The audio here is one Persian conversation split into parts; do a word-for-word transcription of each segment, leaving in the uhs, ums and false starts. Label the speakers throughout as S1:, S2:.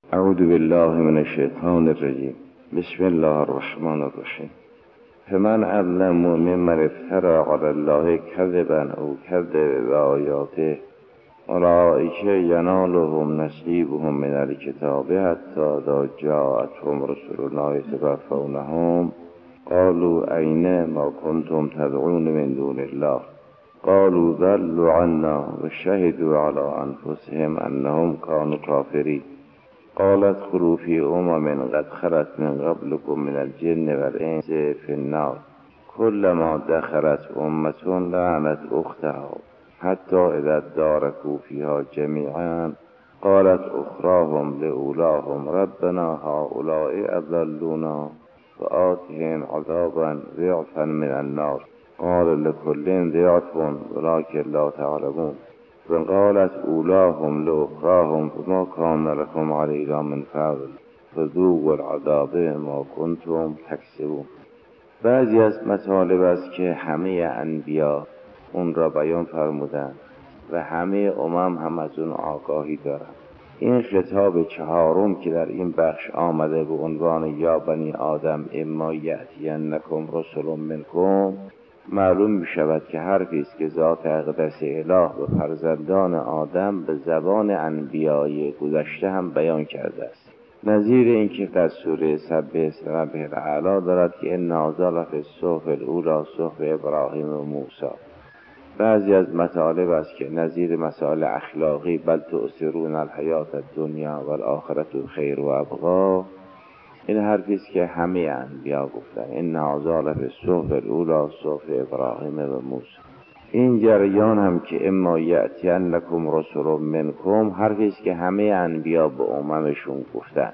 S1: اعوذ بالله من الشیطان الرجیم. بسم الله الرحمن الرحیم. فمن اظلم ممن افترى علی الله کذبا او کذب بآیاته اولئک ینالهم نصیبهم من الکتاب حتی اذا جاءتهم رسلنا یتوفونهم قالوا این ما کنتم تدعون من دون الله قالوا ضلوا عنا وشهدوا علی انفسهم انهم كانوا کافرین. قالت ادخلوا فی امم قد خلت من قبلكم من الجن والانس فی النار كلما دخلت امة لعنت اختها حتی اذا ادارکوا فیها جمیعا قالت اخراهم لأولاهم ربنا هؤلاء اضلونا فآتهم عذابا ضعفا من النار قال لكل ضعف ولكن لا تعلمون. فقالت اولاهم لأخراهم فما كان لكم علينا من فضل فذوقوا العذاب ما کنتم تکسبون. بعضی از مطالب است که همه انبیا اون را بیان فرمودند و همه امم هم از اون آگاهی دارند. این خطاب چهارم که در این بخش آمده به عنوان یا بنی آدم اما یأتینکم رسل منکم، معلوم می شود که حرفی است که ذات اقدس اله به فرزندان آدم به زبان انبیای گذشته هم بیان کرده است. نظیر این که در سوره سبح اسم ربک الاعلی دارد که ان هذا لفی الصحف الاولی صحف ابراهیم و موسی. بعضی از مطالب است که نظیر مسائل اخلاقی بل تؤثرون الحیات الدنیا والآخرة خیر و ابقی، این حرفی است که همه انبیا گفتن ان هذا لفی الصحف الاولی صحف ابراهیم و موسی. این جریان هم که اما یأتینکم رسل منکم حرفی است که همه انبیا به اممشون گفتن،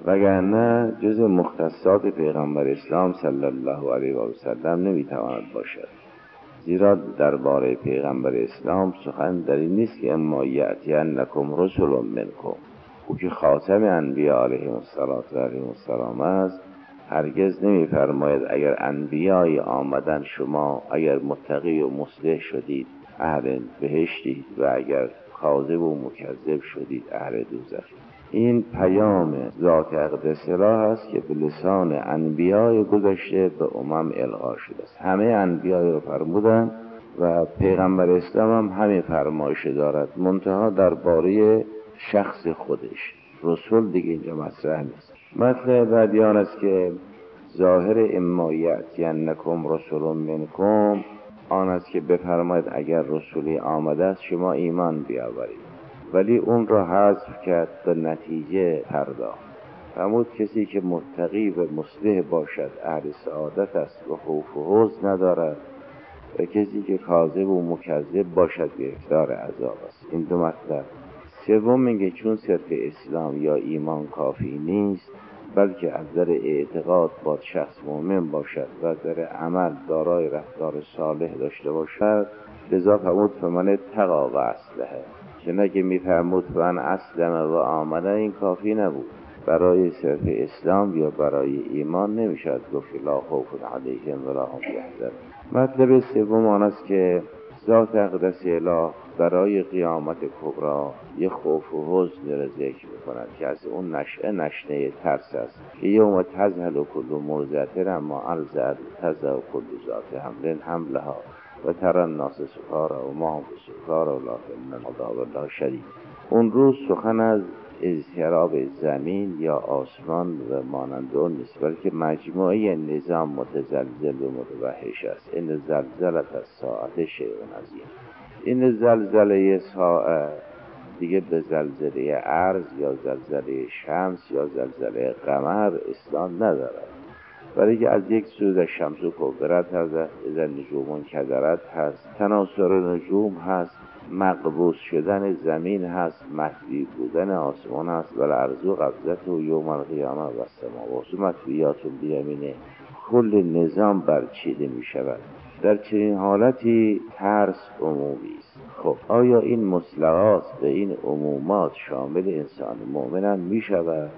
S1: وگرنه جز مختصات پیغمبر اسلام صلی الله علیه و سلم نمیتواند باشد، زیرا درباره پیغمبر اسلام سخن در این نیست که اما یأتینکم رسل منکم، او که خاتم انبیا علیهم السلام است، هرگز نمی‌فرماید اگر انبیای آمدن شما اگر متقی و مصلح شدید اهل بهشتید و اگر کاذب و مکذب شدید اهل دوزخ. این پیام ذات اقدس اله است که به لسان انبیای گذشته به امم القا شده است. همه انبیای رو فرمودن و پیغمبر اسلام هم همین فرمایش دارد، منتها درباره شخص خودش. رسول دیگه اینجا مطرح نیست. مطلب بعدی آن است که ظاهر اما یأتینکم رسل منکم آن است که بفرماید اگر رسولی آمده است شما ایمان بیاورید، ولی اون را حذف کرد به نتیجه پرداخت. فرمود کسی که متقی و مصلح باشد اهل سعادت است و خوف و حزن ندارد و کسی که کاذب و مکذب باشد گرفتار عذاب است. این دو مطلب. سوم میگه چون صرف اسلام یا ایمان کافی نیست، بلکه از نظر اعتقاد باید شخص مؤمن باشد و از نظر عمل دارای رفتار صالح داشته باشد، لذا فرمود فمن اتقی و اصلح. که نگه میفرمود فمن اسلم و آمن، این کافی نبود. برای صرف اسلام یا برای ایمان نمیشد گفت لا خوف علیهم ولا هم یحزنون. مطلب سوم آن است که ذات اقدس اله برای قیامت کبری یه خوف و حزن را ذکر می‌کند که از اون نشأه نشنه ترس است که یوم تذهل کل مرضعة عما ارضعت تضع کل ذات حمل حملها و تری الناس سکاری و ما هم بسکاری ولکن عذاب الله شدید. اون روز سخن از اضطراب زمین یا آسمان و مانند اون نیست، بلکه مجموعه نظام متزلزل و متوحش است. این زلزله الساعه شیء عظیم. این زلزله ساعه دیگه به زلزله ارض یا زلزله شمس یا زلزله قمر اسلام ندارد، برای که از یک سوی شمس و کبرت هست، از نجوم کدرت هست، تناسر نجوم هست، مقبوض شدن زمین هست، مطوی بودن آسمان هست و الارض قبضت و یوم القیامه و السماوات مطویات بیمینه. کل نظام برچیده می شود. در چنین حالتی ترس عمومی است. خب آیا این مصلحات و این عمومات شامل انسان مؤمن هم می شود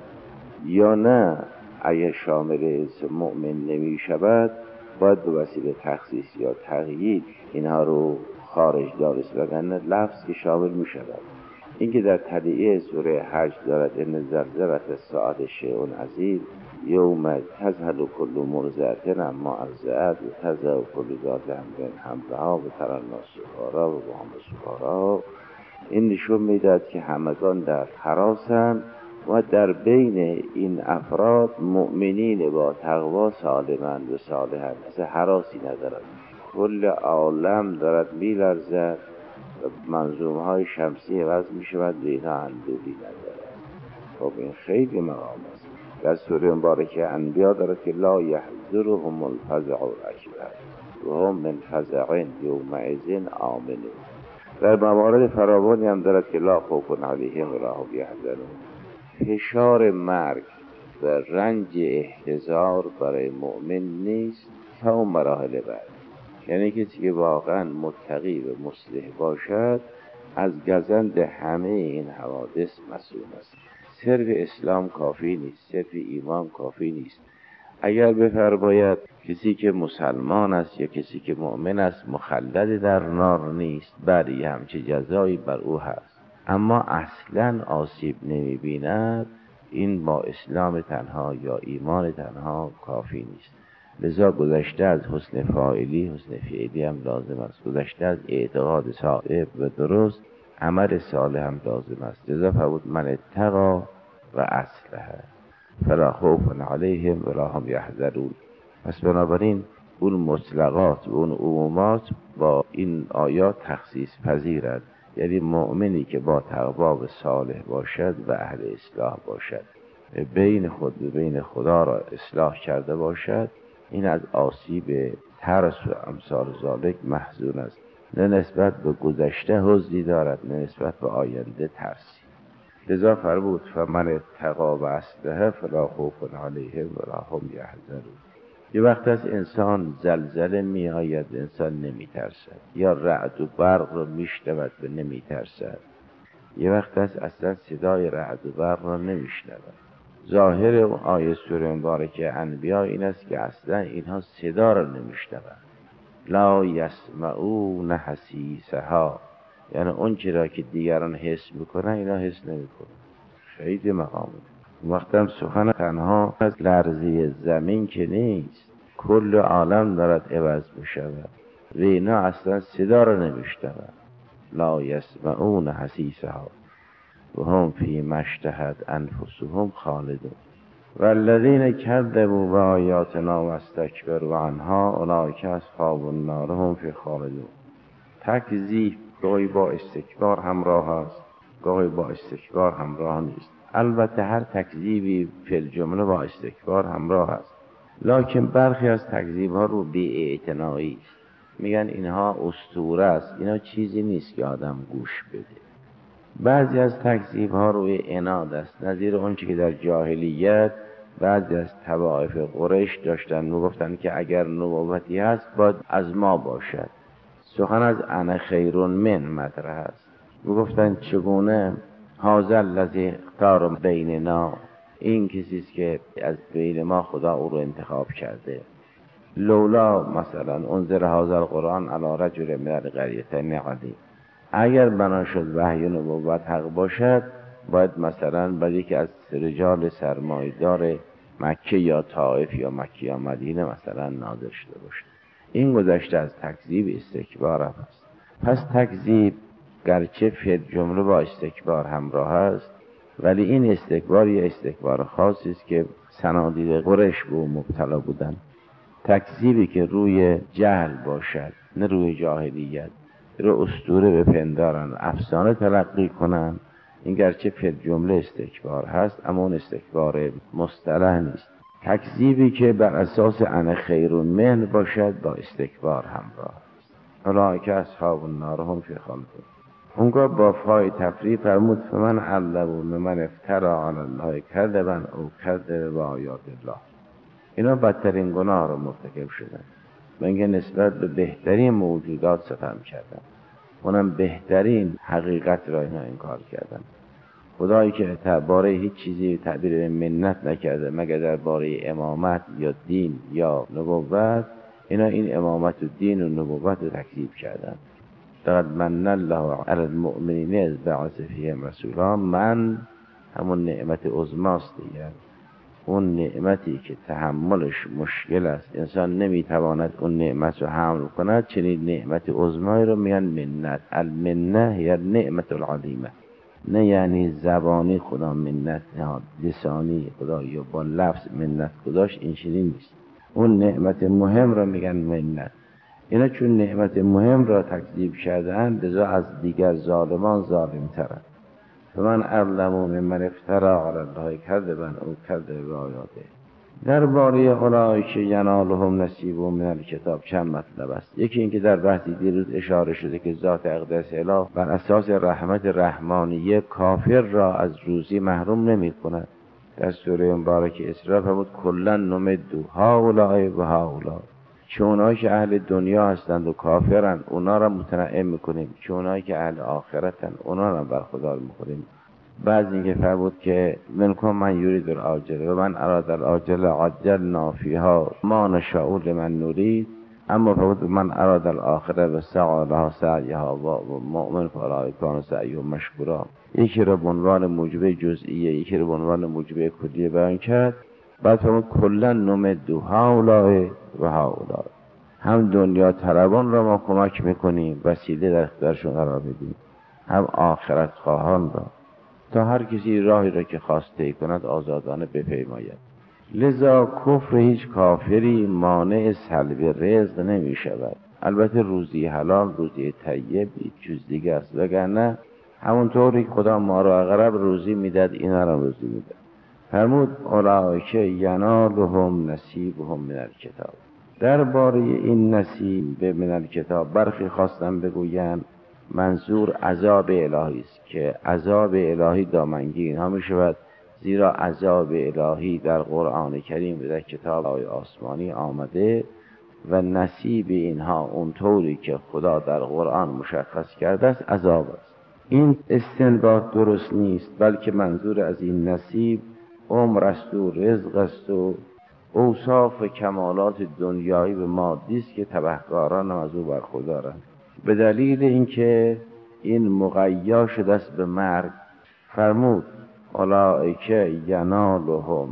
S1: یا نه؟ اگر شامل انسان مؤمن نمی شود باید به وسیله تخصیص یا تقیید اینها رو خارج دارست، وگرنه لفظ که شامل می شود. این که در تلیعه سوره حج دارد ان زلزلة الساعة شیء عظیم یوم تذهل کل مرضعة عما ارضعت و تضع کل ذات حمل حملها و تری الناس سکاری و وهم سکاری. این نشون میداد که همگان در هراسند و در بین این افراد مؤمنین با تقوا سالمند و صالحند، مثل هراسی ندارد. کل عالم دارد میلرزد و منظومه های شمسی عوض میشود و اینا اندوهی ندارد. خب این خیلی مقام است. در سوره مبارکه انبیا دارد که لا یحذرهم الفزع الاکبر و هم من فزع یومئذ آمنون. در موارد فراوانی هم دارد که لا خوف علیهم ولا هم یحزنون. فشار مرگ و رنج احتضار برای مؤمن نیست تا اون مراحل بعد. یعنی کسی که واقعا متقی و مصلح باشد از گزند همه این حوادث مسئول است. صرف اسلام کافی نیست، صرف ایمان کافی نیست. اگر بفرماید کسی که مسلمان است یا کسی که مؤمن است مخلد در نار نیست، بلی همچه جزایی بر او هست، اما اصلا آسیب نمی بیند، این با اسلام تنها یا ایمان تنها کافی نیست. لذا گذشته از حسن فاعلی حسن فعلی هم لازم است. گذشته از اعتقاد صائب و درست عمل صالح هم لازم است. لذا فرمود من اتقی و اصلح فلا خوف علیهم ولا هم یحزنون. پس بنابراین اون مطلقات و اون عمومات با این آیات تخصیص پذیرند. یعنی مؤمنی که با تقوا و صالح باشد و اهل اصلاح باشد، بین خود و بین خدا را اصلاح کرده باشد، این از آسیب ترس و امثال ذالک محزون است. نه نسبت به گذشته حزنی دارد، نه نسبت به آینده ترسی. لذا فرمود فمن اتقی و اصلح فلا خوف علیهم ولا هم یحزنون. یه وقت از انسان زلزله می آید انسان نمی ترسد، یا رعد و برق رو می شنود و نمی ترسد. یه وقت از اصلا صدای رعد و برق رو نمی شنود. ظاهر آیه سوره مبارکه انبیا این است که اصلا اینها صدا رو نمی شنود. لا یسمعون حسیسها، یعنی اون چرا که دیگران حس میکنن اینا حس نمیکنن. خیلی مقامه. وقتی هم سخن تنها از لرزه زمین که نیست، کل عالم دارد عوض میشود و اینا اصلا صدا رو نمیشنوند. لا یسمعون حسیسها و هم فی ما اشتهت انفسهم خالدون والذین کذبوا بآیاتنا واستکبروا عنها اولئک اصحاب النار هم فی خالدون. تکذیب گاهی با استکبار همراه است، گاهی با استکبار همراه نیست. البته هر تکذیبی فی الجمله با استکبار همراه است، لکن برخی از تکذیب ها رو بی اعتنایی است. میگن اینها اسطوره است، اینا چیزی نیست که آدم گوش بده. بعضی از تکذیب ها روی عناد است، نظیر اون چی که در جاهلیت بعضی از طوائف قریش داشتن، میگفتن که اگر نبوتی هست باید از ما باشد. سخن از انا خیر من مطرح است. میگفتن چگونه هذا الذی اختار بیننا، این کسی است که از بین ما خدا او رو انتخاب کرده. لولا مثلا انزل هذا القرآن علی رجل من القریتین عظیم، اگر بنا شد وحی نبوت حق باشد باید مثلا باید یکی از رجال سرمایه‌دار مکه یا طائف یا مکه یا مدینه مثلا نازل شده باشد. این گذشته از تکذیب استکبار است. پس تکذیب گرچه فی جمله با استکبار همراه است، ولی این استکبار یه استکبار خاصی است که صنادید قریش به مبتلا بودند. تکذیبی که روی جهل باشد نه روی جاهلیت، رو اسطوره بپندارن، افسانه تلقی کنن، این گرچه فی جمله استکبار هست اما اون استکبار مصطلح نیست. تکذیبی که بر اساس انا خیر من باشد با استکبار همراه است. اولئک اصحاب النار هم فی خالدون. اونگاه با فای تفریح فرمود فمن علم ممن افتری علی الله کذبا او کذب بآیات الله. اینا بدترین گناه رو مرتکب شدن، منگه نسبت به بهترین موجودات ستم کردن، اونم بهترین حقیقت را اینا انکار کردن. خدایی که درباره هیچ چیزی تعبیر منت نکرده مگر درباره امامت یا دین یا نبوت، اینا این امامت و دین و نبوت رو تکذیب کردن. لقد من الله علی المؤمنین اذ بعث فیهم رسولا. من همون نعمت عظماست دیگه، اون نعمتی که تحملش مشکل است، انسان نمیتواند اون نعمت رو حمل کند، چنین نعمت عظمایی رو میگن منت. المنه یا نعمت العظیمه، نه یعنی زبانی خدا منت، نه لسانی خدا یا با لفظ منت خداش، این چنین نیست. اون نعمت مهم رو میگن منت. اینا چون نعمت مهم را تکذیب کردن، لذا از دیگر ظالمان ظالم ترند. فمن اظلم ممن افتری علی الله کذبا او کذب بآیاته. درباره اولئک که ینالهم نصیبهم من الکتاب چند مطلب است. یکی اینکه در بحثی دیروز اشاره شده که ذات اقدس اله بر اساس رحمت رحمانیه کافر را از روزی محروم نمی کند. در سوره مبارکه اسراء فرمود کلا نمد هؤلاء و هؤلاء، چه اونایی که اهل دنیا هستند و کافرن اونا را متنعم میکنیم، چه اونایی که اهل آخرتن اونا را برخوردار میکنیم. بعض اینکه فرمود که منکم من یرید العاجله و من اراد العاجله عجلنا فیها ما نشاء لمن نرید، اما فرمود من اراد الاخره و سعی لها سعیها و مؤمن فاولئک کان سعیهم مشکورا. یکی را به عنوان موجب جزئیه، یکی را به عنوان موجب کلیه بیان کرد. بعد فرمود کلا نمد هؤلاء و هؤلاء، هم دنیا طلبان را ما کمک میکنیم، وسیله در اختیارشون قرار میدیم، هم آخرت خواهان را، تا هر کسی راهی را که خواسته کند آزادانه بپیماید. لذا کفر هیچ کافری مانع سلب رزق نمی شود. البته روزی حلال، روزی طیب هیچ چیز دیگه است، وگرنه همونطوری که خدا ما را اقرب روزی میداد اینا را روزی میداد. فرمود اولئک ینالهم نصیبهم من الکتاب. درباره این نصیب من الکتاب برخی خواستم بگویند منظور عذاب الهی است که عذاب الهی دامنگیر اینها می شود، زیرا عذاب الهی در قرآن کریم و در کتاب آسمانی آمده و نصیب اینها اونطوری که خدا در قرآن مشخص کرده است عذاب است. این استنباط درست نیست، بلکه منظور از این نصیب عمر است و رزق است و اوصاف کمالات دنیایی و مادی است که تبهکاران از او برخوردارند. به دلیل اینکه این مقیا شده است به مرگ، فرمود اولئک ینالهم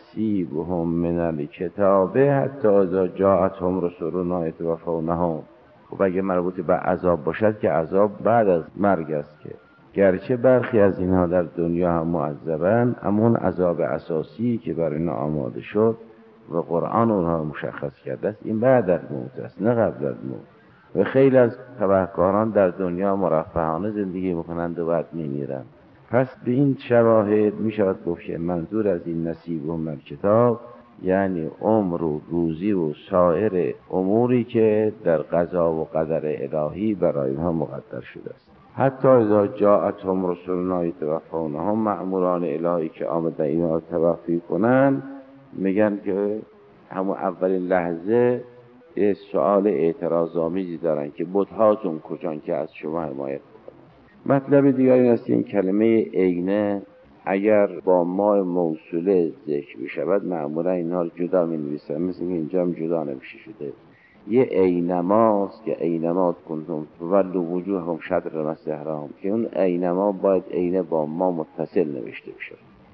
S1: نصیبهم من الکتاب حتی اذا جاءتهم رسلنا یتوفونهم. خب اگه مربوط به عذاب باشد که عذاب بعد از مرگ است، که گرچه برخی از اینها در دنیا هم معذبند، اما اون عذاب اساسی که برای اینا آماده شد و قرآن اونها مشخص کرده است این بعد از موت است، نه قبل از موت. و خیلی از تبهکاران در دنیا مرفهانه زندگی میکنند و بعد میمیرند. پس به این شواهد می شود گفت که منظور از این نصیب و من کتاب یعنی عمر و روزی و سایر اموری که در قضا و قدر الهی برای اینها مقدر شده است. حتی اذا جاءتهم رسلنا یتوفونهم، مأموران الهی که آمدن اینها توفی کنند میگن که همون اولین لحظه یه سوال اعتراض‌آمیزی دارن که بت‌هاتون کجان که از شما حمایت بکنن. مطلب دیگری این است که این کلمه عینه اگر با ما موصوله ذکر بشود معمولا اینها رو جدا می‌نویسن، مثل اینجا هم جدا نمیشه شده. یه عینماست که عینما کنتم ولوا وجوهکم شطر المسجد الحرام، که اون عینما باید عینه با ما متصل نوشته بشه.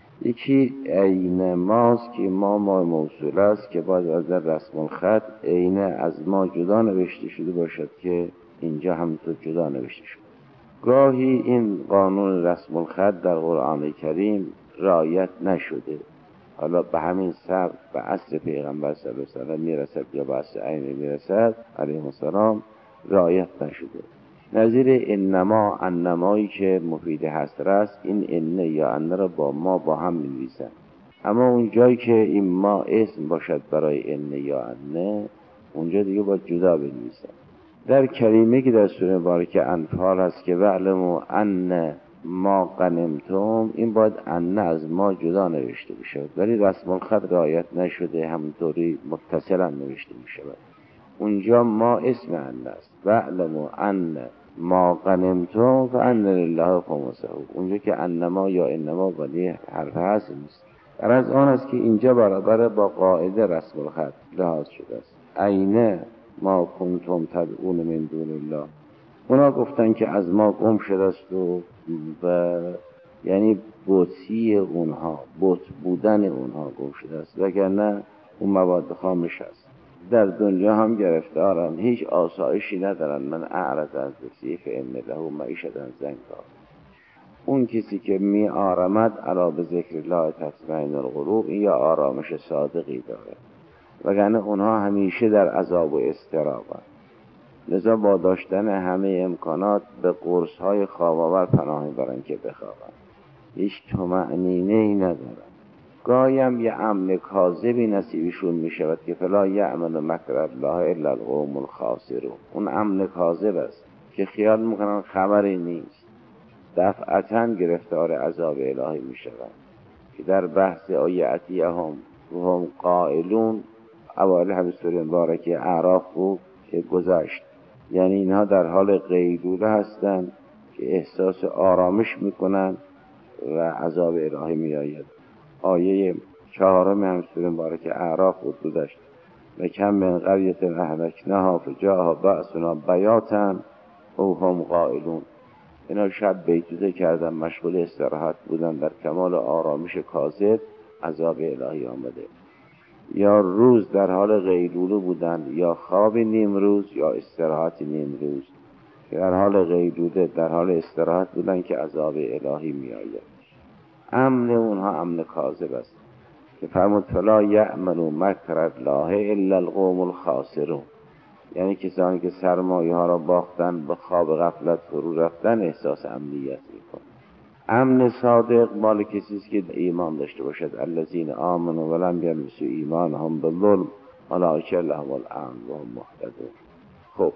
S1: یکی عین ماست که ما ما موصول است که باید از در رسم الخط عینه از ما جدا نوشته شده باشد که اینجا همینطور جدا نوشته شده. گاهی این قانون رسم الخط در قرآن کریم رعایت نشده، حالا به همین سبب به عصر پیغمبر صلی الله علیه و سلم میرسد یا به عصر عین میرسد علیه السلام رعایت نشده. نظیر انما انمایی که مفید حصر است، این انه یا انه را با ما با هم می‌نویسند، اما اون جایی که این ما اسم باشد برای انه یا انه اونجا دیگه باید جدا بنویسند. در کریمه که در سوره مبارکه انفال هست که وعلموا ان ما غنمتم، این باید انه از ما جدا نوشته بشه، ولی رسم الخط رعایت نشده، همونطوری متصلا نوشته می‌شود. اونجا ما اسم انه است، وعلموا ان ما غنمتم فان لله خمسه، اونجا که انما یا انما ولی حرف حذف نیست. غرض آن است که اینجا برابر با قاعده رسم الخط لحاظ شده است. عین ما کنتم تدعون من دون الله، اونا گفتن که از ما گم شده است و, و یعنی بطی اونها، بت بودن اونها گم شده است، وگرنه اون مواد خامش است. در دنیا هم گرفتارن، هیچ آسایشی ندارن. من اعرض از ذکری فإن له معیشة ضنکا. اون کسی که می آرامد علا به ذکر الله تطمئن القلوب، یا آرامش صادقی داره، وگرنه اونها همیشه در عذاب و اضطرابن. لذا با داشتن همه امکانات به قرص‌های خواب‌آور پناه برن که بخوابن، هیچ طمأنینه‌ای ندارن. گاهیم یه امن کاذبی نصیبشون می شود که فلا یأمن مکر الله الا القوم الخاسرون. اون امن کاذب است که خیال میکنن خبری نیست، دفعتاً گرفتار عذاب الهی می شود که در بحث آیه عتیه هم هم قائلون اوائل همین سوره مبارکه اعراف بود که گذشت. یعنی اینها در حال قیلوله هستند که احساس آرامش میکنن و عذاب الهی می آید. آیه چهارم هم سوره مبارکه اعراف بود گذشت. و کم من قریة اهلکناها فجاءها بأسنا بیاتا او هم قائلون. اینا شب بیتوته کردن، مشغول استراحت بودن، در کمال آرامش کاذب عذاب الهی آمده. یا روز در حال قیلوله بودن، یا خواب نیم روز، یا استراحت نیم روز. در حال قیلوله، در حال استراحت بودن که عذاب الهی می آید. امن اونها امن کاذب است که فرمود فلا یأمن مکر الله الا القوم الخاسرون. یعنی کسانی که سرمایه ها را باختن، به خواب غفلت فرو رفتن، احساس امنیت میکن. امن صادق مال کسی است که ایمان داشته باشد. الذین آمنوا ولم یلبسوا ایمانهم بالظلم اولئک لهم الامن و هم مهتدون. خب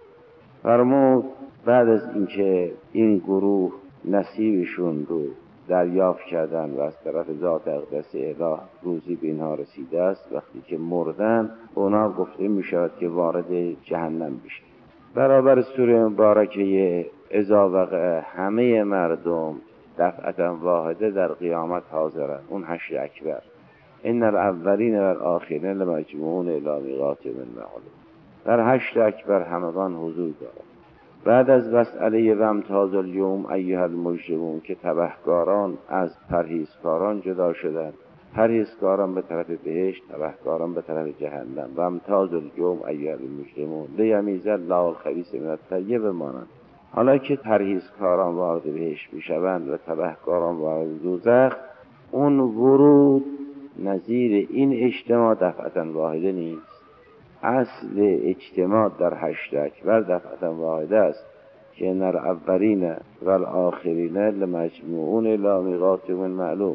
S1: فرمود بعد از اینکه این گروه نصیبشون رو دریافت کردن و از طرف ذات اقدس اله روزی به اینها رسیده است، وقتی که مردن اونا گفته می شود که وارد جهنم بشن. برابر سوره مبارکه اذا وقع همه مردم دفعتا واحده در قیامت حاضرن، اون حشر اکبر. ان الاولین و الاخرین لمجموعون الی میقات یوم معلوم. در حشر اکبر همگان حضور دارند. بعد از مسئله و امتاز الیوم ایها المجرمون که تبهکاران از پرهیزکاران جدا شدند، پرهیزکاران به طرف بهشت، تبهکاران به طرف جهنم. و امتاز الیوم ایها المجرمون لیمیز الله الخبیث من الطیب مانند. حالا که پرهیزکاران وارد بهشت میشوند و تبهکاران وارد دوزخ، اون ورود نظیر این اجتماع دفعتا واحده نیست. اصل اجتماع در حشر اکبر دفعتا واحده است که ان الاولین و الاخرین لمجموعون الی میقات یوم معلوم.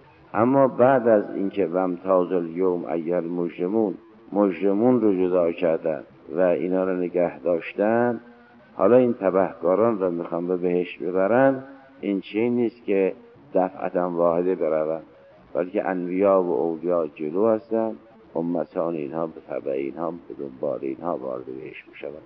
S1: اما بعد از اینکه وامتاز الیوم ایها المجرمون، مجرمون رو جدا کردن و اینا رو نگه داشتن، حالا این تبهکاران رو میخوان به بهشت ببرن. این چیزی نیست که دفعتا واحده بروند، بلکه انبیا و اولیا جلو هستند، امتان اینها به تبع اینها به دنبال اینها وارد بهشت میشوند.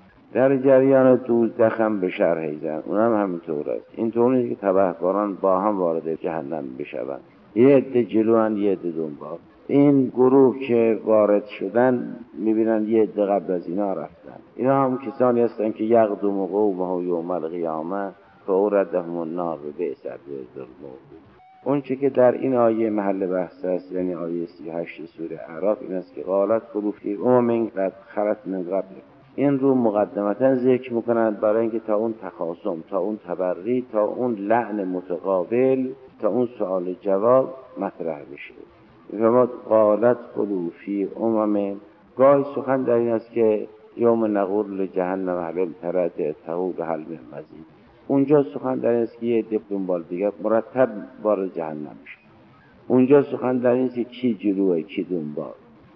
S1: در جریان دوزخ هم به شرح زن اونم همینطور است. این طور نیست که تبهکاران با هم وارد جهنم بشوند، یه عده جلوان یه عده دنبال. این گروه که وارد شدن میبینن یه عده قبل از اینا رفتن. اینا هم کسانی هستن که یقدم قومه یوم القیامه فاوردهم النار بئس الورد المورود. اون چه که در این آیه محل بحث است، یعنی آیه سی و هشت سوره اعراف، این است که قالت خلو فی امم قد خلت من قبل. این رو مقدمتا ذکر میکنند برای اینکه تا اون تخاصم، تا اون تبری، تا اون لعن متقابل، تا اون سوال جواب مطرح بشه. فرمود قالت خلو فی امم. گاهی سخن در این است که یوم نقول لجهنم هل امتلأت تقول هل من مزید. اونجا سخن در این است که یه عده دنبال دیگر مرتب وارد جهنم میشه. اونجا سخن در این است که کی جلوه کی دنبال.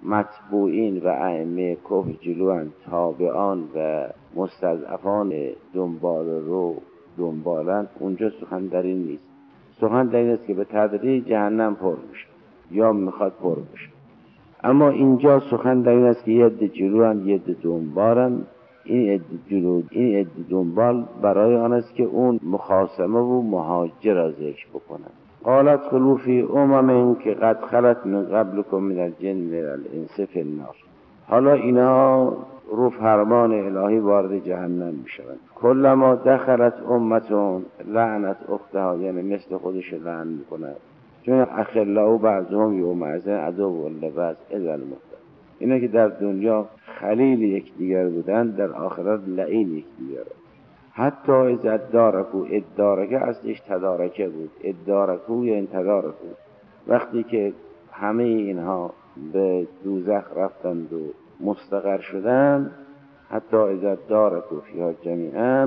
S1: متبوعین و ائمه کفر جلوان، تابعان و مستضعفان دنبال رو دنبالن. اونجا سخن در این نیست. سخن در این است که به تدریج جهنم پر میشه یا میخواد پر بشه. اما اینجا سخن در این است که یه عده جلوان یه عده دنبالن. این عده جلو این عده دنبال برای آن است که اون مخاصمه و مهاجر را ذکر بکنن. قالت خلو فی امم که قد خلت من قبلکم من الجن والانس فی النار. حالا اینا
S2: رو فرمان الهی وارد جهنم میشوند. کلما دخلت امتون لعنت اختها، یعنی مثل خودش لعن میکنند. چون اخلاء بعضهم یومئذ عدو لبعض الا المتقین. اینا که در دنیا خلیل یکدیگر بودند، در آخرت لعین یکدیگر. حتی از ادارکو، ادارکه اصلش تدارکه بود، ادارکو یا این تدارکو، وقتی که همه اینها به دوزخ رفتند و مستقر شدند، حتی از ادارکو فیها جمیعا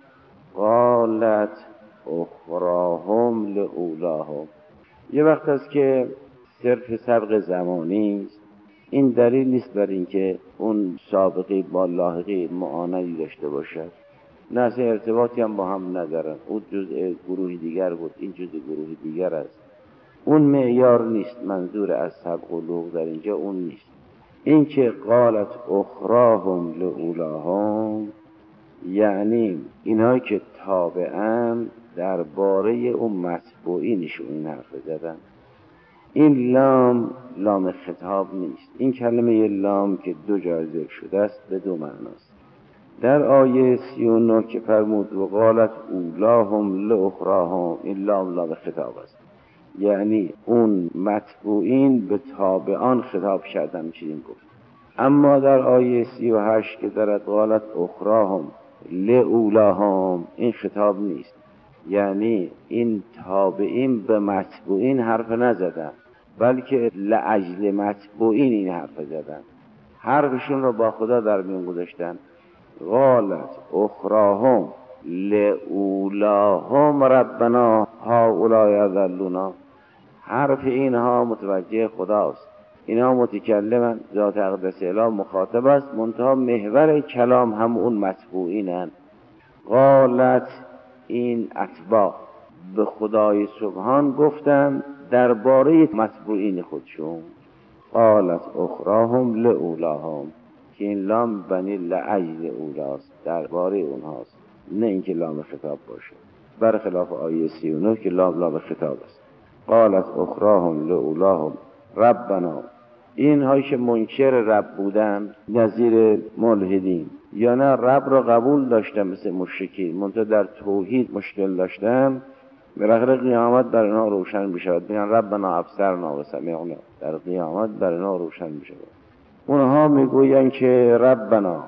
S2: قالت اخراهم لاولاهم. یه وقت است که صرف سبق زمانی است. این دلیل نیست بر اینکه اون سابقه با لاحقه معاندی داشته باشد، نه اصلا ارتباطی هم با هم ندارن. اون جزء گروهی دیگر بود، این جزء گروهی دیگر است. اون معیار نیست. منظور از سبق و لغو در اینجا اون نیست. این که قالت اخراهم لاولاهم یعنی اینایی که تابعن درباره اون متبوعینشون این حرف زدن. این لام لام خطاب نیست. این کلمه لام که دو جا ذکر شده است به دو معناست. در آیه سی و نه که فرمود و قالت اولاهم لاخراهم، این لام لام خطاب است، یعنی اون متبوعین به تابعان خطاب کردن چنین گفت. اما در آیه سی و هشت که در قالت اخراهم لاولاهم، این خطاب نیست، یعنی این تابعین به متبوعین حرف نزدن، بلکه لاجل متبوعین این حرف زدن، حرفشون رو با خدا در میون گذاشتن. قالت اخراهم لاولاهم ربنا هؤلاء اضلونا، حرف اینها متوجه خداست، اینها متکلمن، ذات اقدس اله مخاطب است، منتها محور کلام هم اون متبوعینن. قالت، این اتباع به خدای سبحان گفتن درباره متبوعین خودشون. قالت اخراهم لاولاهم، که این لام بنی لاجل اولاست، درباره اونهاست، نه اینکه لام خطاب باشه، برخلاف آیه سی و نه که لام لام خطاب است. قالت اخراهم لاولاهم ربنا، این هایی که منکر رب بودن نظیر ملحدین، یا نه رب را قبول داشتن مثل مشرکین، منتها در توحید مشکل داشتن، بالاخره قیامت بر اینها روشن میشود، میگن ربنا ابصرنا و سمعنا، در قیامت بر اینها روشن میشود. اونها میگوین که ربنا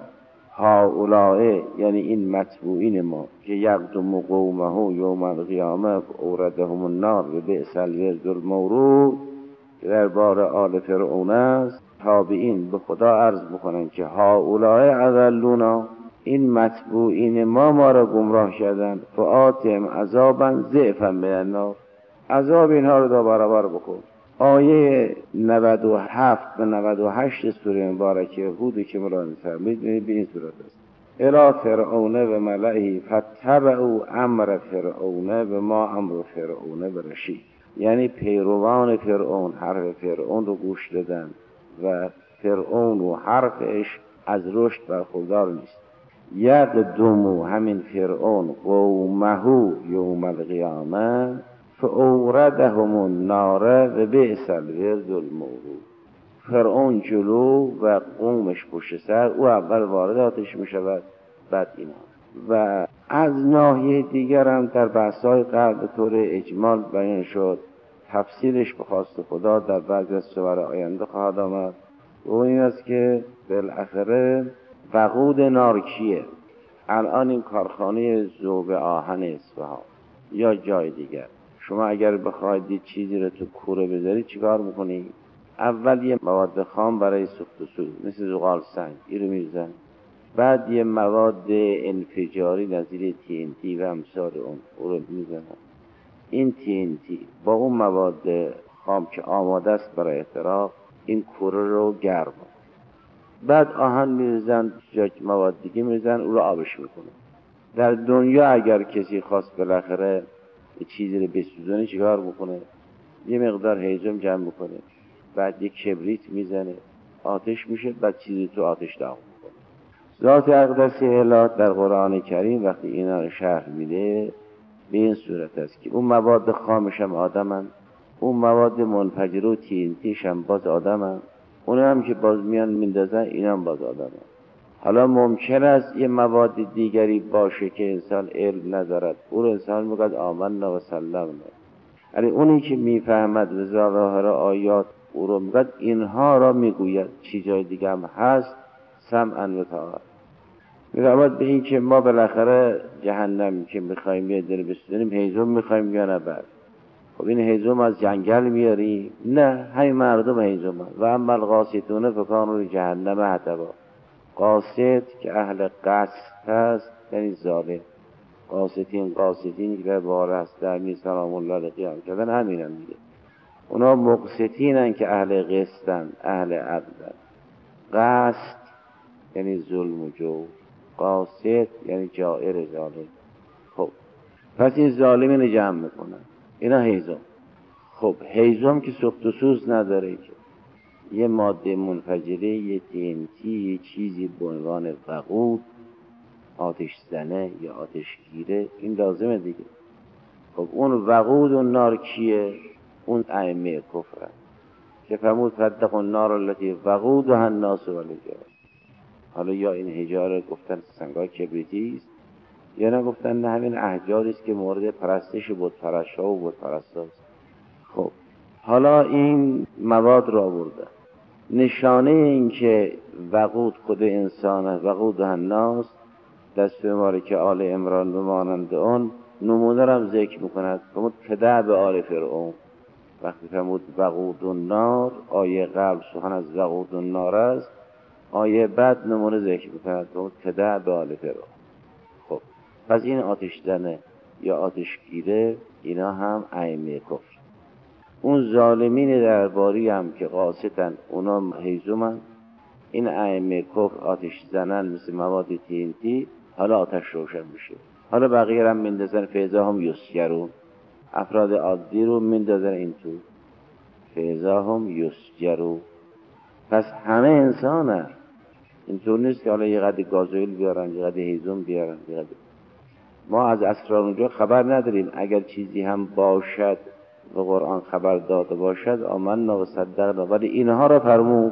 S2: هؤلاء، یعنی این متبوعین ما، که یقدم قومه یوم القیامه اوردهم النار و بئس الورد المورود، درباره آل فرعون است. تابعین به خدا عرض بکنن که هؤلاء اضلونا، این متبوعین ما ما را گمراه کردن، فآتهم عذابا ضعفا من النار، عذاب اینها رو دو برابر بکن. آیه نود و هفت به نود و هشت سوره مبارکه هود که ملاحظه فرمایید به این صورت است: الی فرعون و ملئه فاتبعوا امر فرعون و ما امر فرعون برشید، یعنی پیروان فرعون حرف فرعون رو گوش دادن و فرعون و حرفش از رشد برخوردار نیست. یقدمو، همین فرعون، قومه یوم القیامه فاوردهم النار و بئس الورد المورود، فرعون جلو و قومش پشت سر، او اول وارد آتش می شود، بعد اینا. و از ناحیه دیگر هم در بحث‌های قبل به طور اجمال بیان شد، تفسیرش به خواست خدا در بعضی از سور آینده خواهد آمد. و این است که بالاخره وقود نار کیه؟ الان این کارخانه ذوب آهن اصفهان یا جای دیگر، شما اگر بخواید یه چیزی رو تو کوره بذارید چیکار میکنی؟ اول یه مواد خام برای سوخت و سوز مثل زغال سنگ این رو میزن، بعد یه مواد انفجاری نظیر تی این تی و امثال اون او رو میزنن. این تی این تی با اون مواد خام که آماده است برای احتراق این کوره رو گرم، بعد آهن میریزن، جای مواد دیگه میریزن، او رو آبش میکنه. در دنیا اگر کسی خواست بالاخره چیزی رو بسوزونه چیکار بکنه؟ یه مقدار هیزم جمع بکنه، بعد یک کبریت میزنه، آتش میشه، بعد چیزی تو آتش داغ میکنه. ذات اقدس اله در قرآن کریم وقتی اینا رو شرح میده به این صورت است که اون مواد خامش هم آدمن، اون مواد منفجر و تی این تیش هم باز آدمن، اون هم که باز میان میندازن اینا هم باز آدمن. حالا ممکن است یه مواد دیگری باشه که انسان علم ندارد، او رو انسان میگوید آمنا و سلمنا. یعنی اونی که میفهمد به ظواهر آیات او رو میگوید اینها را میگوید. چی جای دیگه هم هست سمعا و طاعة. میگوید به این که ما بالاخره جهنم که میخوایم یه دل بسوزنیم هیزم میخوایم یا نه؟ بعد خب این هیزم از جنگل میاریم؟ نه، همین مردم هیزم هست. و اما القاسطون فکانوا لجهنم حطبا. قاسط که اهل قسط هست یعنی ظالم. قاسطین قاسطین که در باره هست در می سلام الله لقیام کردن همین هم میگه. اونا مقسطین هن که اهل قسطن، اهل عدلن. قسط یعنی ظلم و جور، قاسط یعنی جائر ظالم. خب پس این ظالمین جمع میکنن، اینا هیزم. خب هیزم که سوخت و سوز نداره، که یه ماده منفجره، یه تینتی، یه چیزی به عنوان وقود، آتش زنه یا آتش گیره، این لازمه دیگه. خب اون وقود و نار کیه؟ اون ائمه کفر هست که فرمود فاتقوا النار التي وقودها الناس والحجاره. حالا یا این حجاره گفتن سنگای کبریتی است، یا نه گفتن نه همین احجاری است که مورد پرستش بت پرست‌ها و بت پرستاست. خب حالا این مواد را آورده. نشانه این که وقود خود انسان است، وقود الناس، دست ماره که آل عمران بمانند اون نمونه را هم ذکر میکند. فرمود کدأب آل فرعون. وقتی فرمود وقود النار، آیه قبل سخن از وقود النار است، آیه بعد نمونه ذکر میکند. فرمود کدأب آل فرعون. خب پس این آتش زنه یا آتش گیره اینا هم ائمه کفر. اون ظالمین درباری هم که قاسطن اونا هیزمن. این ائمه کفر آتش زنن مثل مواد تینتی، حالا آتش روشن میشه. حالا بقیه هم میندازن فیضا هم یسجرون. افراد عادی رو میندازن این تو فیضا هم یسجرون. پس همه انسان هست. اینطور نیست که حالا یه قدر گازوئیل بیارن، یه قدر هیزم بیارن، یه قدر. ما از اسرار اونجا خبر نداریم. اگر چیزی هم باشد و قرآن خبر داده باشد آمنا و صدقنا، ولی اینها را فرمود،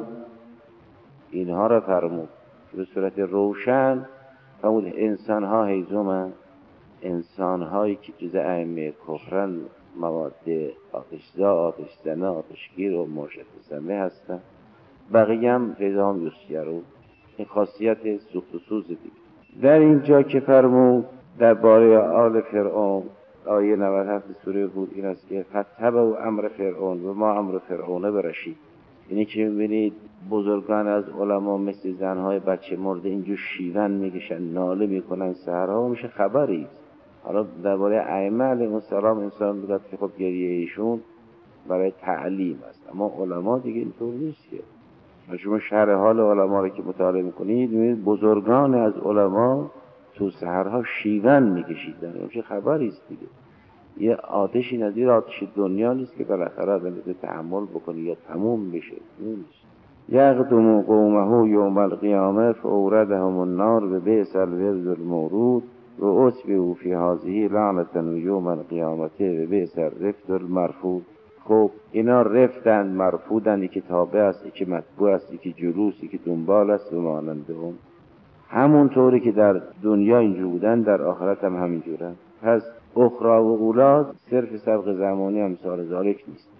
S2: اینها را فرمود به صورت روشن. فرمود انسان ها هیزمن، انسان هایی که جز ائمه کفرن، مواد آتشزا، آتش زنه، آتشگیر و مرشد سمه هستن. بقیه هم فیضا هم یسجرون. این خاصیت سوخت و سوز دیگه. در اینجا که فرمود در باره آل فرعون، آیه نود و هفت سوره هود این است که فاتبعوا امر فرعون و ما امر فرعون برشید. اینی که می‌بینید بزرگان از علما مثل زنهای بچه مرده اینجور شیون میکشن، ناله میکنن سحرها، میشه خبری است. حالا درباره ائمه علیهم السلام انسان میگه که خب گریه ایشون برای تعلیم است، اما علما دیگه اینطور نیست. که شما شرح حال علما رو که مطالعه میکنید میبینید بزرگان از علما تو سحرها شیون میکشیدن، میشه خبری است دیگه. یه آتشی نظیر آتش دنیا نیست که بالاخره آدم بتونه تحمل بکنه یا تموم بشه. نیست. یقدم قومه یوم القیامه فاوردهم النار ببئس الورد المورود و اتبعوا فی هذه لعنة یوم القیامة ببئس الرفد المرفود. خب اینا رفتن مرفودن، یکی تابع است، یکی متبوع است، یکی جلوس، یکی دنبال است و مانند اون. همون طوری که در دنیا اینجور بودن در آخرت هم همینجورن. پس اخرى و اولاد صرف سبق زمانی امثال ذالک نیست.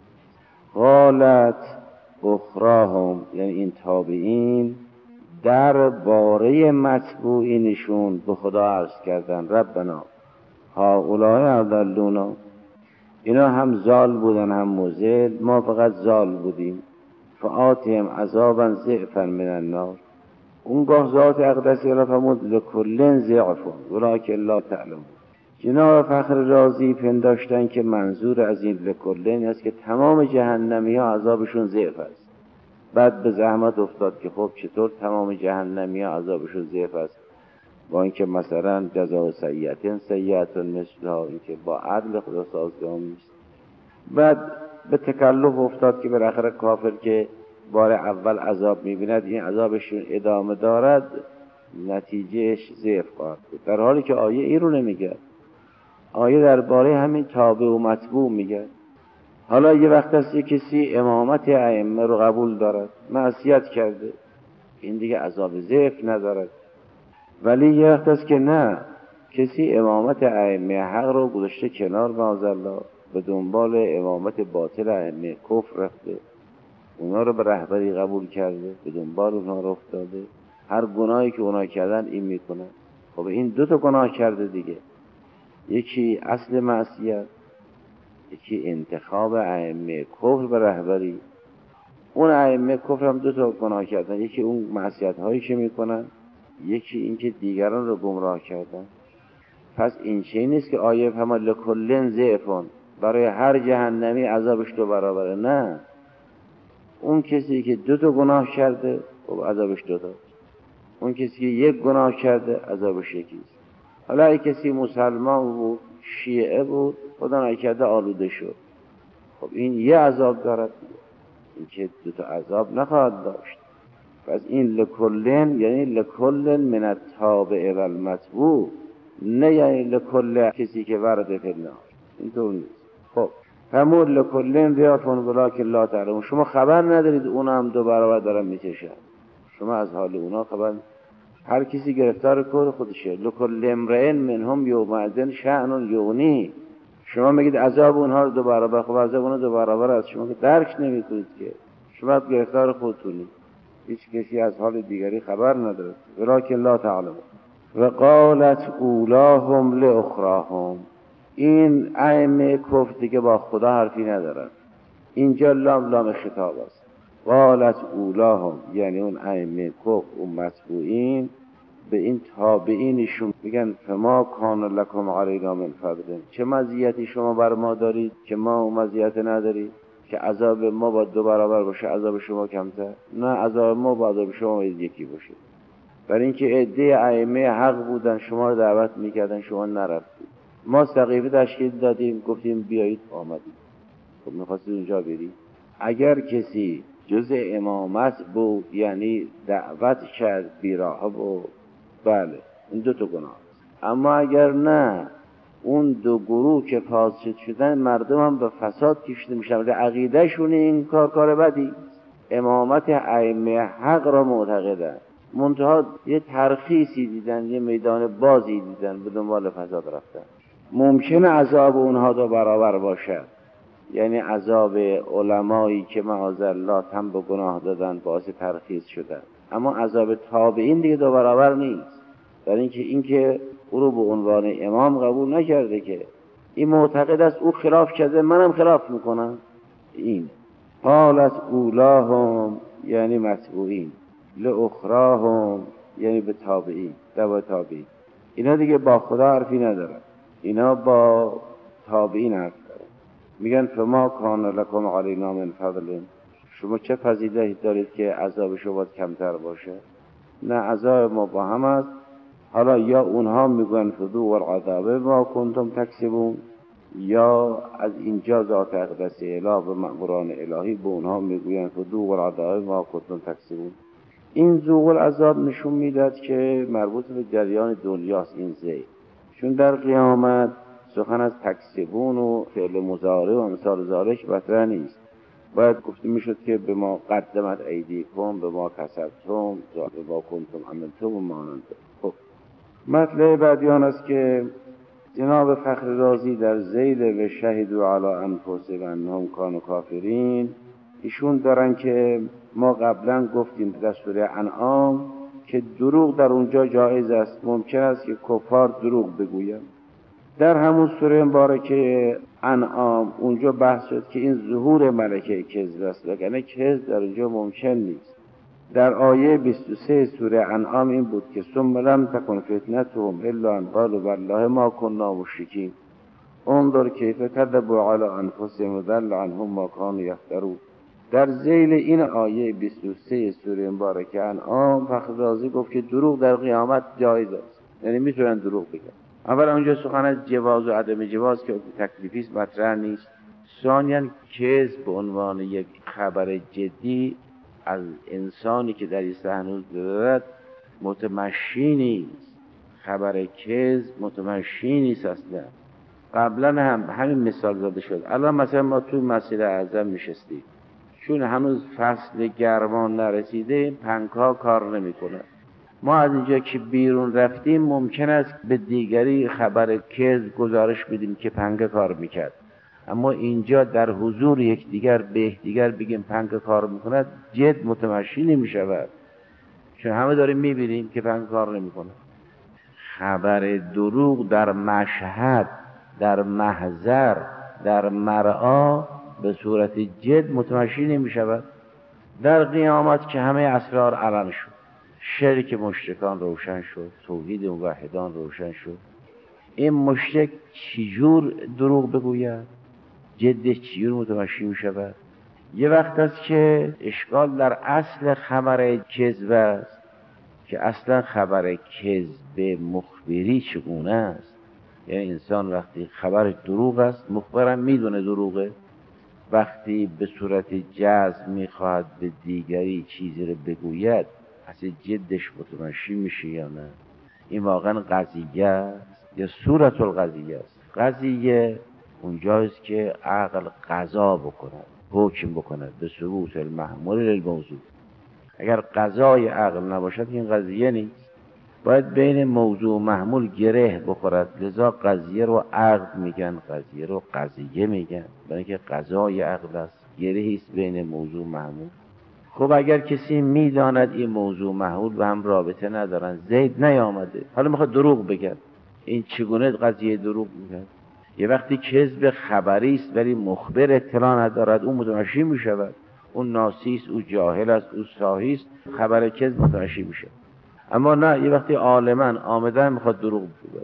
S2: قالت اخراهم یعنی این تابعین در باره متبوعینشون به خدا عرض کردن ربنا هؤلاء اضلونا، اینا هم ضال بودن هم مضل، ما فقط ضال بودیم. فآتهم عذابا ضعفا من النار. اونگاه ذات اقدس اله فرمود لکل ضعف ولکن لا تعلمون. جناب فخر رازی پنداشتن که منظور از این لکلین است که تمام جهنمی ها عذابشون ضعف است. بعد به زحمت افتاد که خب چطور تمام جهنمی ها عذابشون ضعف است، با اینکه مثلا جزاء سیئة سیئة مثلها، اینکه با عدل خدا سازگار نیست. بعد به تکلف افتاد که بالاخره کافر که بار اول عذاب میبیند این عذابشون ادامه دارد نتیجهش ضعف خواهد بود، در حالی که آیه این رو نمیگه. آیه درباره همین تابع و متبوع میگه. حالا یه وقت است یه کسی امامت ائمه رو قبول دارد، معصیت کرده، این دیگه عذاب ضعف ندارد، ولی یه وقت است که نه، کسی امامت ائمه حق رو گذاشته کنار معاذالله، به دنبال امامت باطل ائمه کفر رفته، اونا رو به رهبری قبول کرده، به دنبال اونا رو افتاده، هر گناهی که اونا کردن این میکنن. خب این دو تا گناه کرده دیگه، یکی اصل معصیت، یکی انتخاب ائمه کفر به رهبری. اون ائمه کفر هم دو تا گناه کردن، یکی اون معصیت هایی که میکنن، یکی اینکه دیگران رو گمراه کردن. پس این چیزی نیست که آیه فما لکلن ضعفون، برای هر جهنمی عذابش دو برابره. نه، اون کسی که دو تا گناه کرده خب عذابش دو تا، اون کسی که یک گناه کرده عذابش یکیست. حالا اگه کسی مسلمان بود، شیعه بود، خدا نکرده آلوده شد، خب این یه عذاب دارد، این که دو تا عذاب نخواهد داشت. پس این لکلن یعنی لکل من التابع و المتبوع، نه یعنی لکل کسی که ورد فی النار، اینطور نیست. خب همون لکلن ضعفون ولکن لا تعلمون، شما خبر ندارید اونا هم دو برابر دارن میکشن، شما از حال اونا خبر. هر کسی گرفتار کار خودشه. لکل امرئ منهم یومئذ شأن یغنی، شما میگید عذاب اونها رو دو برابر، خب عذاب اونها دو برابر است، شما که درک نمیکنید که، شما گرفتار خودتونید، هیچ کسی از حال دیگری خبر نداره. ولکن لا تعلمون. و قالت اولاهم لاخراهم، این ائمه کفر دیگه با خدا حرفی ندارن، اینجا لام لام خطاب است. قالت اولاهم یعنی اون ائمه کفر، اون متبوعین، به این تابعینشون میگن فما کان لکم علینا من فضل، چه مزیتی شما بر ما دارید که ما اون مزیت ندارید، که عذاب ما با دو برابر باشه عذاب شما کمتر؟ نه، عذاب ما با عذاب شما یکی باشه. برای اینکه عده ائمه حق بودن، شما رو دعوت میکردن، شما نرفتید، ما سقیفه تشکیل دادیم، گفتیم بیایید، آمدید. خب میخواستید اونجا برید. اگر کسی جز امامت بود یعنی دعوت کرد بیراه بود، بله این دو تا گناه. اما اگر نه، اون دو گروه که فاسد شدن مردم هم به فساد کشیده میشن، ولی عقیده شون این کار کار بدی، امامت ائمه حق را معتقدن، منتها یه ترخیصی دیدن، یه میدان بازی دیدن، به دنبال فساد رفتن. ممکنه عذاب اونها دو برابر باشد، یعنی عذاب علمایی که معاذالله تن به گناه دادن باعث ترخیص شدن، اما عذاب تابعین دیگه دو برابر نیست. برای اینکه این که او رو به عنوان امام قبول نکرده، که این معتقد است او خلاف کرده، منم خلاف میکنم. این قالت اولاهم یعنی متبوعین، لاخراهم یعنی به تابعین، تبع تابعین. اینا دیگه با خدا حرفی ندارن، اینا با تابعین حرف دارن. میگن فما کان لکم علینا من فضل، شما چه فضیلتی دارید که عذاب شما کمتر باشه؟ نه، عذاب ما با هم است. حالا یا اونها میگن فذوقوا العذاب ما کنتم تکسبون، یا از اینجا ذات اقدس اله و مأموران الهی به اونها میگوین فذوقوا العذاب ما کنتم تکسبون. این ذوق العذاب نشون میداد که مربوط به جریان دنیاست این زی، چون در قیامت سخن از تکسبون و فعل مضارع و امثال ذالک مطرح نیست. باید گفته میشد که به ما قدمت ایدیکم، به ما کسبتم، به ما کنتم عملتم و مانند. خب مطلب بعدی آن است که جناب فخر رازی در ذیل و شهدوا علی انفسهم انهم کانوا کافرین، ایشون دارن که ما قبلا گفتیم در سوره انعام که دروغ در اونجا جایز است، ممکن است که کفار دروغ بگویند. در همون سوره مبارکه انعام اونجا بحث شد که این ظهور ملکه کذب است، وگرنه کذب در اونجا ممکن نیست. در آیه بیست و سه سوره انعام این بود که ثم لم تکن فتنتهم الا ان قالوا والله ما كنا مشرکین انظر کیف کذبوا علی انفسهم وضل عنهم ما کانوا یفترون. در ذیل این آیه بیست و سه سوره مبارکه انعام فخر رازی گفت که دروغ در قیامت جایز است، یعنی میتونن دروغ بگن. اول اونجا سخن از جواز و عدم جواز که تکلیفی است مطرح نیست. ثانیاً کذب به عنوان یک خبر جدی از انسانی که در این صحنه دارد متمشی نیست. خبر کذب متمشی نیست اصلا. قبلا هم همین مثال زده شد. الان مثلا ما توی مسجد اعظم نشستیم، چون هنوز فصل گرما نرسیده پنکا کار نمیکنه، ما از اینجا که بیرون رفتیم ممکن است به دیگری خبر کذب گزارش بدیم که پنگه کار میکرد، اما اینجا در حضور یکدیگر به یکدیگر بگیم پنگه کار میکند جد متمشی نمیشود، چون همه داریم میبینیم که پنگه کار نمیکنه. خبر دروغ در مشهد، در محضر، در مرعا به صورت جد متمشی نمیشود. در قیامت که همه اسرار علن شد، شرک مشرکان روشن شد، توحید موحدان روشن شد، این مشرک چجور دروغ بگوید؟ جدش چجور متمشی می شود؟ یه وقت است که اشکال در اصل خبر کذب است که اصلا خبر کذب مخبری چگونه است. یعنی انسان وقتی خبر دروغ است، مخبرم میدونه دروغه، وقتی به صورت جزم میخواهد به دیگری چیزی رو بگوید اصلا جدش متمشی میشه یا نه؟ این واقعا قضیه است یا صورت القضیه است؟ قضیه اونجاست که عقل قضا بکند، حکم بکند به ثبوت المحمول للموضوع. اگر قضای عقل نباشد این قضیه نیست، باید بین موضوع و محمول گره بخورد، لذا قضیه رو عقل میگن، قضیه رو قضیه میگن، برای اینکه قضای عقل است، گرهی است بین موضوع و محمول. خب اگر کسی میداند این موضوع محمول به هم رابطه ندارن، زید نیامده، حالا میخواد دروغ بگه، این چگونه قضیه دروغ میگه؟ یه وقتی کذب خبری است ولی مخبر اطلاع ندارد، اون متمشی میشود، اون ناسی است، اون جاهل است، اون ساهی است، خبر کذب متمشی میشه. اما نه، یه وقتی عالمن آمدن میخواد دروغ بگه،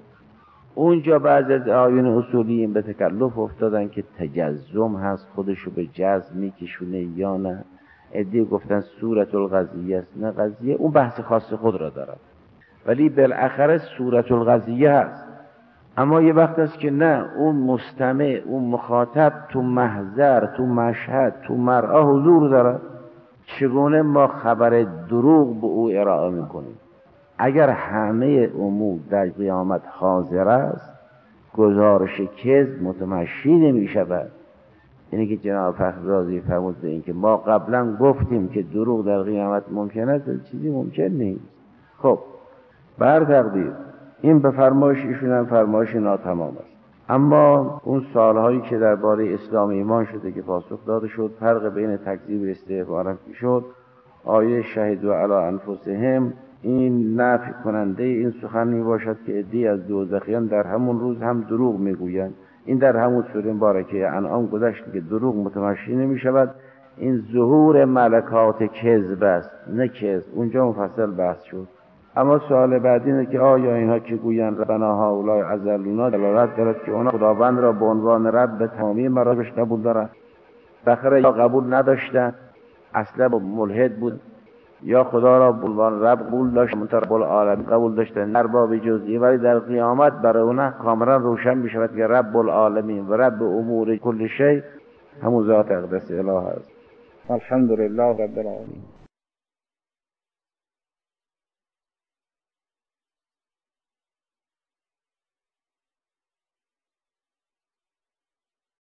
S2: اونجا بعضی از آیون اصولیین به تکلف افتادن که تجزم هست، خودشو به جزم میکشونه یا نه. عده‌ای گفتن صورت القضیه است، نه قضیه، اون بحث خاص خود را دارد، ولی بالاخره صورت القضیه هست. اما یه وقت است که نه، اون مستمع، اون مخاطب تو محضر، تو مشهد، تو مرعا حضور دارد. چگونه ما خبر دروغ به او ارائه میکنیم؟ اگر همه امور در قیامت حاضر است، گزارش کذب متمشی نمی شود. اینه که جناب فخر رازی فرمود به این که ما قبلا گفتیم که دروغ در قیامت ممکن است، چیزی ممکن نیست. خب بر تقدیر این به فرمایش ایشون هم فرمایش ناتمام است. اما اون سالهایی که درباره اسلام ایمان شده که پاسخ داده شد، فرق بین تکذیب و استهزاء شد، آیه شهدوا علی انفسهم این نفی کننده این سخن می باشد که عده‌ای از دوزخیان در همون روز هم دروغ میگویند. این در همون سوره مبارکه انعام گذشت که دروغ متمشی نمی شود. این ظهور ملکات کذب است، نه کذب، اونجا مفصل بحث شد. اما سوال بعدی اینه که آیا اینها که گویند ربنا هؤلاء اضلونا دلالت دارد که اونا خداوند را به عنوان رب به تمامی مراتبش قبول دارند؟ بخره یا قبول نداشتن، اصلا ملحد بود، یا خدا را به عنوان رب قبول داشت، منتها رب العالمین قبول داشتن، ارباب جزئی، ولی در قیامت برای اونا کاملا روشن می شود که رب العالمین و رب امور کل شیء همون ذات اقدس اله است. الحمدلله رب العالمین.